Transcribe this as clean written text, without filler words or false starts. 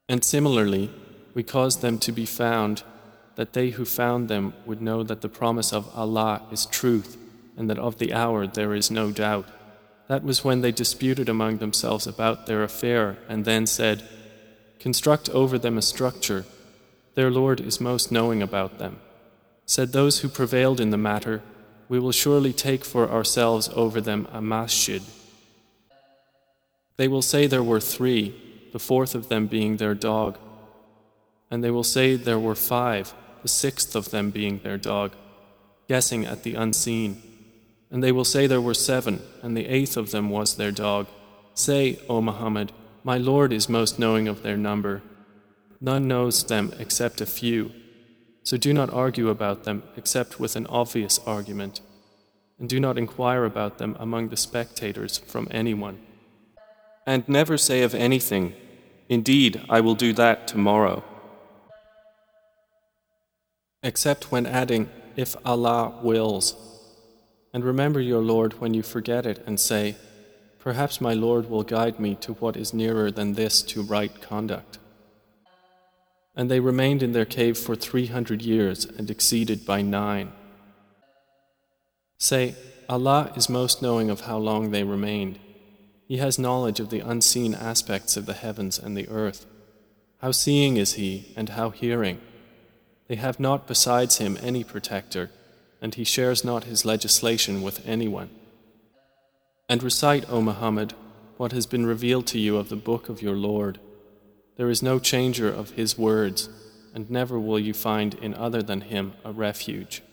And similarly, we caused them to be found, that they who found them would know that the promise of Allah is truth, and that of the hour there is no doubt. That was when they disputed among themselves about their affair, and then said, "Construct over them a structure. Their Lord is most knowing about them." Said those who prevailed in the matter, "We will surely take for ourselves over them a masjid." They will say there were 3, the 4th of them being their dog. And they will say there were 5, the 6th of them being their dog, guessing at the unseen. And they will say there were 7, and the 8th of them was their dog. Say, O Muhammad, my Lord is most knowing of their number. None knows them except a few. So do not argue about them except with an obvious argument, and do not inquire about them among the spectators from anyone. And never say of anything, "Indeed, I will do that tomorrow," except when adding, "If Allah wills." And remember your Lord when you forget it and say, "Perhaps my Lord will guide me to what is nearer than this to right conduct." And they remained in their cave for 300 years and exceeded by 9. Say, Allah is most knowing of how long they remained. He has knowledge of the unseen aspects of the heavens and the earth. How seeing is He and how hearing. They have not besides Him any protector, and He shares not His legislation with anyone. And recite, O Muhammad, what has been revealed to you of the book of your Lord. There is no changer of His words, and never will you find in other than Him a refuge.